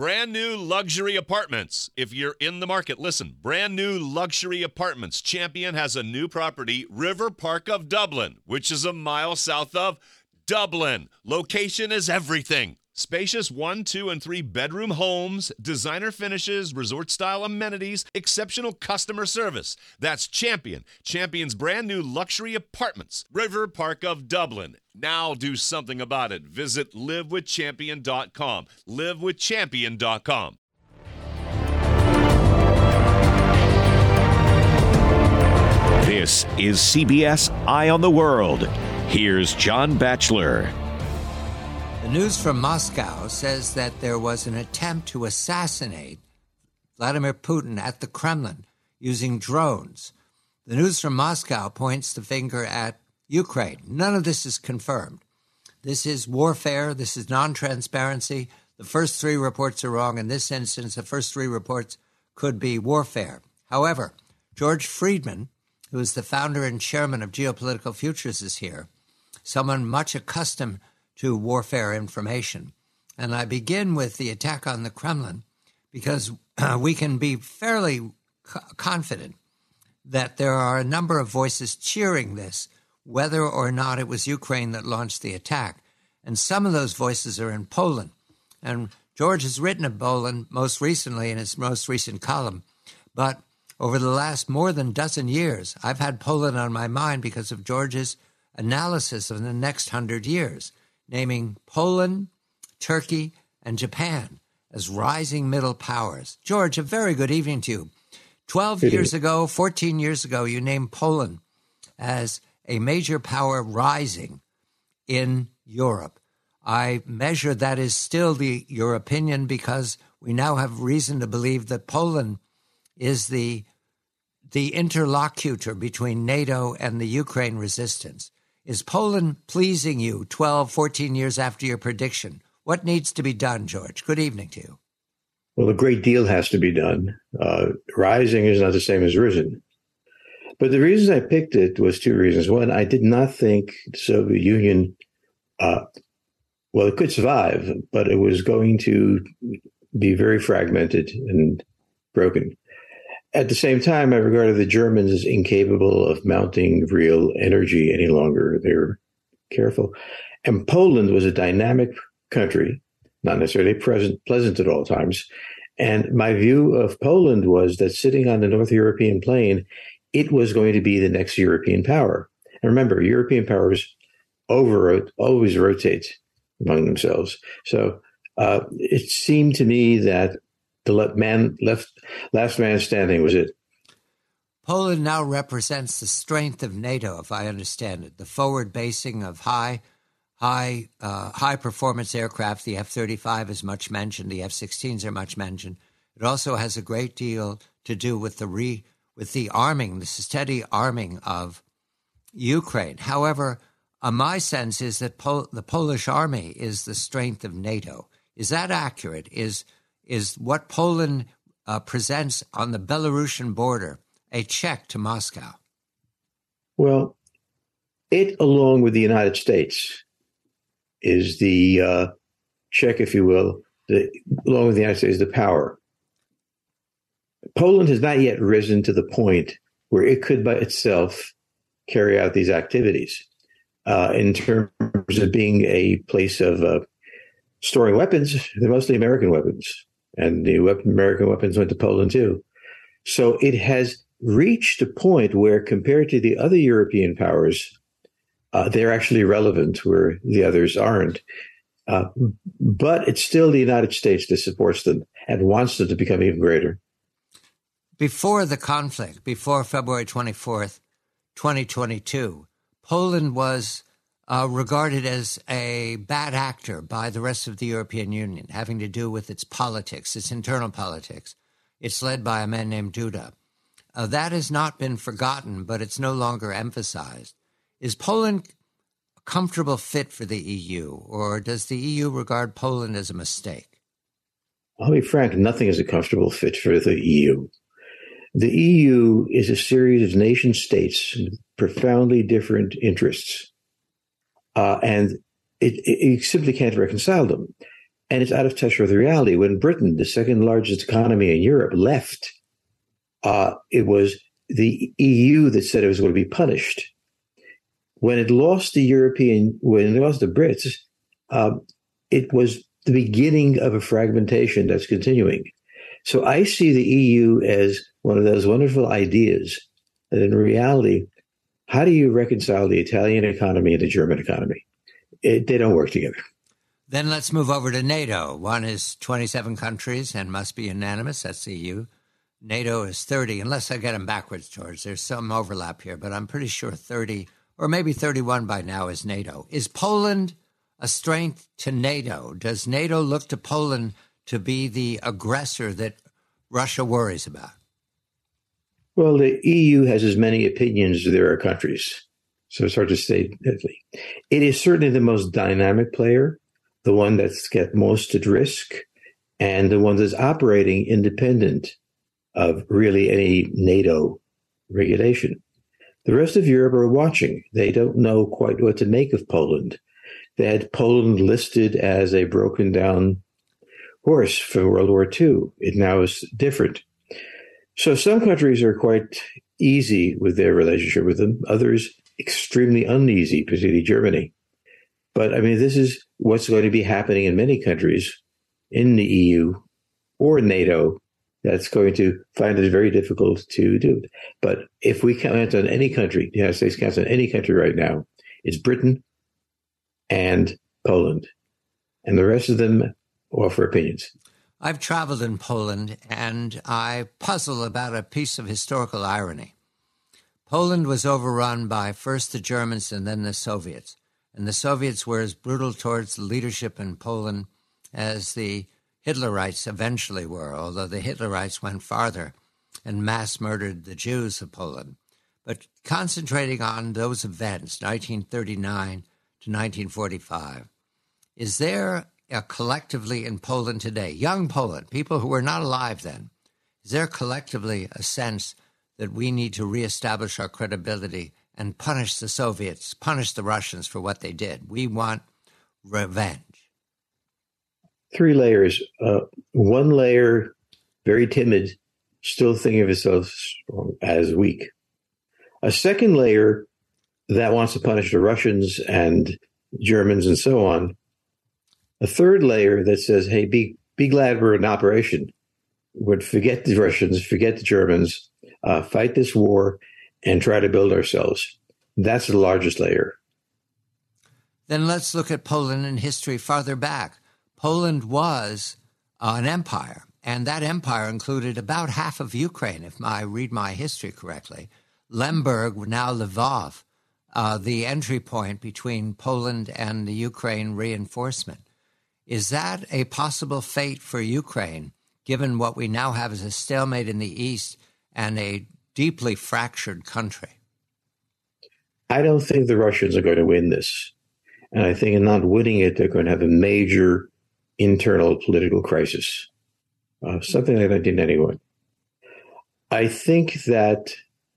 Brand new luxury apartments. If you're in the market, listen. Brand new luxury apartments. Champion has a new property, River Park of Dublin, which is a mile south of Dublin. Location is everything. Spacious 1, 2, and 3 bedroom homes, designer finishes, resort-style amenities, exceptional customer service. That's Champion. Champion's brand new luxury apartments, River Park of Dublin. Now do something about it. Visit livewithchampion.com. livewithchampion.com. This is CBS Eye on the World. Here's John Batchelor. The news from Moscow says that there was an attempt to assassinate Vladimir Putin at the Kremlin using drones. The news from Moscow points the finger at Ukraine. None of this is confirmed. This is warfare. This is non-transparency. The first 3 reports are wrong. In this instance, the first 3 reports could be warfare. However, George Friedman, who is the founder and chairman of Geopolitical Futures, is here, someone much accustomed to warfare information. And I begin with the attack on the Kremlin because we can be fairly confident that there are a number of voices cheering this, whether or not it was Ukraine that launched the attack. And some of those voices are in Poland. And George has written of Poland most recently in his most recent column. But over the last more than dozen years, I've had Poland on my mind because of George's analysis of the next 100 years, naming Poland, Turkey, and Japan as rising middle powers. George, a very good evening to you. 14 years ago, you named Poland as a major power rising in Europe. I measure that is still your opinion because we now have reason to believe that Poland is the interlocutor between NATO and the Ukraine resistance. Is Poland pleasing you 12, 14 years after your prediction? What needs to be done, George? Good evening to you. Well, a great deal has to be done. Rising is not the same as risen. But the reason I picked it was 2 reasons. One, I did not think the Soviet Union, it could survive, but it was going to be very fragmented and broken. At the same time, I regarded the Germans as incapable of mounting real energy any longer. They were careful. And Poland was a dynamic country, not necessarily pleasant at all times. And my view of Poland was that sitting on the North European plain, it was going to be the next European power. And remember, European powers always rotate among themselves. So it seemed to me that the last man standing was it. Poland now represents the strength of NATO, if I understand it. The forward basing of high performance aircraft. The F-35 is much mentioned. The F-16s are much mentioned. It also has a great deal to do with the arming, the steady arming of Ukraine. However, my sense is that the Polish army is the strength of NATO. Is that accurate? Is what Poland presents on the Belarusian border a check to Moscow? Well, it, along with the United States, is the check, if you will, along with the United States, the power. Poland has not yet risen to the point where it could by itself carry out these activities in terms of being a place of storing weapons. They're mostly American weapons. And the American weapons went to Poland, too. So it has reached a point where, compared to the other European powers, they're actually relevant where the others aren't. But it's still the United States that supports them and wants them to become even greater. Before the conflict, before February 24th, 2022, Poland was regarded as a bad actor by the rest of the European Union, having to do with its politics, its internal politics. It's led by a man named Duda. That has not been forgotten, but it's no longer emphasized. Is Poland a comfortable fit for the EU, or does the EU regard Poland as a mistake? I'll be frank, nothing is a comfortable fit for the EU. The EU is a series of nation states with profoundly different interests. And it simply can't reconcile them. and it's out of touch with reality. When Britain, the second largest economy in Europe, left, it was the EU that said it was going to be punished. When it lost the Brits, it was the beginning of a fragmentation that's continuing. So I see the EU as one of those wonderful ideas that in reality, how do you reconcile the Italian economy and the German economy? They don't work together. Then let's move over to NATO. One is 27 countries and must be unanimous. That's the EU. NATO is 30, unless I get them backwards, George. There's some overlap here, but I'm pretty sure 30 or maybe 31 by now is NATO. Is Poland a strength to NATO? Does NATO look to Poland to be the aggressor that Russia worries about? Well, the EU has as many opinions as there are countries, so it's hard to say definitely. It is certainly the most dynamic player, the one that's got most at risk, and the one that's operating independent of really any NATO regulation. The rest of Europe are watching. They don't know quite what to make of Poland. They had Poland listed as a broken down horse from World War II. It now is different. So some countries are quite easy with their relationship with them, others extremely uneasy, particularly Germany. But I mean, this is what's going to be happening in many countries in the EU or NATO that's going to find it very difficult to do. But if we count on any country, the United States counts on any country right now, it's Britain and Poland. And the rest of them offer opinions. I've traveled in Poland, and I puzzle about a piece of historical irony. Poland was overrun by first the Germans and then the Soviets. And the Soviets were as brutal towards the leadership in Poland as the Hitlerites eventually were, although the Hitlerites went farther and mass murdered the Jews of Poland. But concentrating on those events, 1939 to 1945, is there collectively in Poland today, young Poland, people who were not alive then, is there collectively a sense that we need to reestablish our credibility and punish the Soviets, punish the Russians for what they did? We want revenge. 3 layers. One layer, very timid, still thinking of itself as weak. A second layer that wants to punish the Russians and Germans and so on. A third layer that says, hey, be glad we're in operation. Would forget the Russians, forget the Germans, fight this war and try to build ourselves. That's the largest layer. Then let's look at Poland in history farther back. Poland was an empire, and that empire included about half of Ukraine, if I read my history correctly. Lemberg, now Lvov, the entry point between Poland and the Ukraine reinforcement. Is that a possible fate for Ukraine, given what we now have as a stalemate in the East and a deeply fractured country? I don't think the Russians are going to win this. And I think in not winning it, they're going to have a major internal political crisis, something like 1991. I think that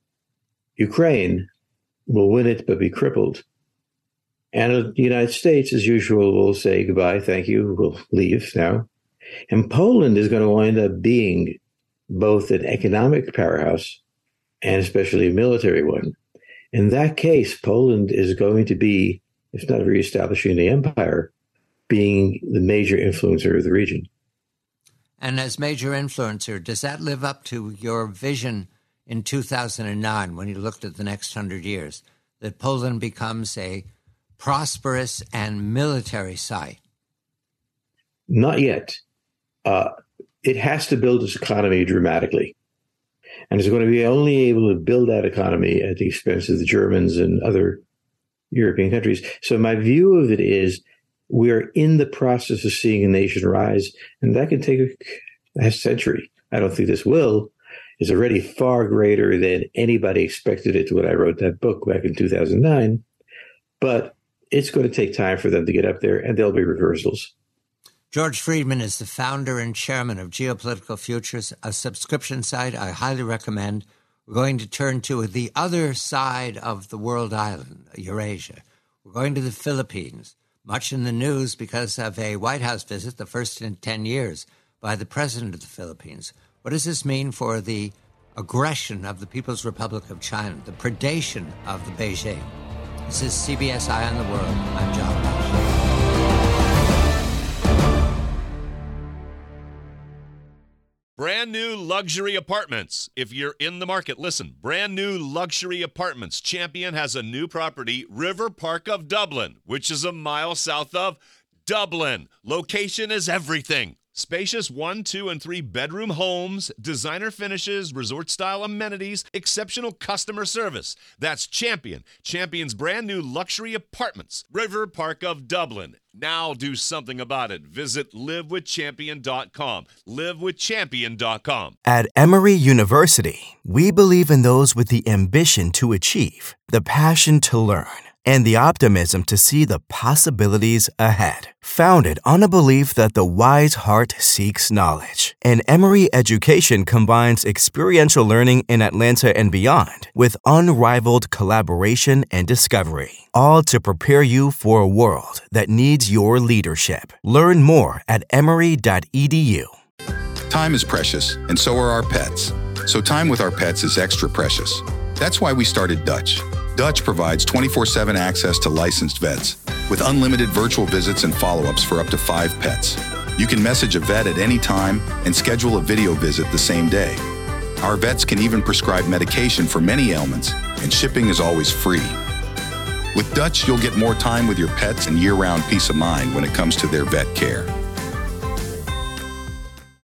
Ukraine will win it but be crippled. And the United States, as usual, will say goodbye, thank you, we'll leave now. And Poland is going to wind up being both an economic powerhouse and especially a military one. In that case, Poland is going to be, if not reestablishing the empire, being the major influencer of the region. And as major influencer, does that live up to your vision in 2009 when you looked at the next 100 years, that Poland becomes a prosperous and military site? Not yet. It has to build its economy dramatically. And it's going to be only able to build that economy at the expense of the Germans and other European countries. So my view of it is we're in the process of seeing a nation rise, and that can take a century. I don't think this will. It's already far greater than anybody expected it when I wrote that book back in 2009. But it's going to take time for them to get up there, and there'll be reversals. George Friedman is the founder and chairman of Geopolitical Futures, a subscription site I highly recommend. We're going to turn to the other side of the world island, Eurasia. We're going to the Philippines. much in the news because of a White House visit, the first in 10 years, by the president of the Philippines. What does this mean for the aggression of the People's Republic of China, the predation of the Beijing? This is CBS Eye on the World. I'm John Batchelor. Brand new luxury apartments. If you're in the market, listen. Brand new luxury apartments. Champion has a new property, River Park of Dublin, which is a mile south of Dublin. Location is everything. Spacious 1, 2, and 3 bedroom homes, designer finishes, resort-style amenities, exceptional customer service. That's Champion. Champion's brand new luxury apartments, River Park of Dublin. Now do something about it. Visit livewithchampion.com. Livewithchampion.com. At Emory University, we believe in those with the ambition to achieve, the passion to learn, and the optimism to see the possibilities ahead. Founded on a belief that the wise heart seeks knowledge, and Emory education combines experiential learning in Atlanta and beyond with unrivaled collaboration and discovery, all to prepare you for a world that needs your leadership. Learn more at emory.edu. Time is precious, and so are our pets. So time with our pets is extra precious. That's why we started Dutch. Dutch provides 24/7 access to licensed vets with unlimited virtual visits and follow-ups for up to 5 pets. You can message a vet at any time and schedule a video visit the same day. Our vets can even prescribe medication for many ailments, and shipping is always free. With Dutch, you'll get more time with your pets and year-round peace of mind when it comes to their vet care.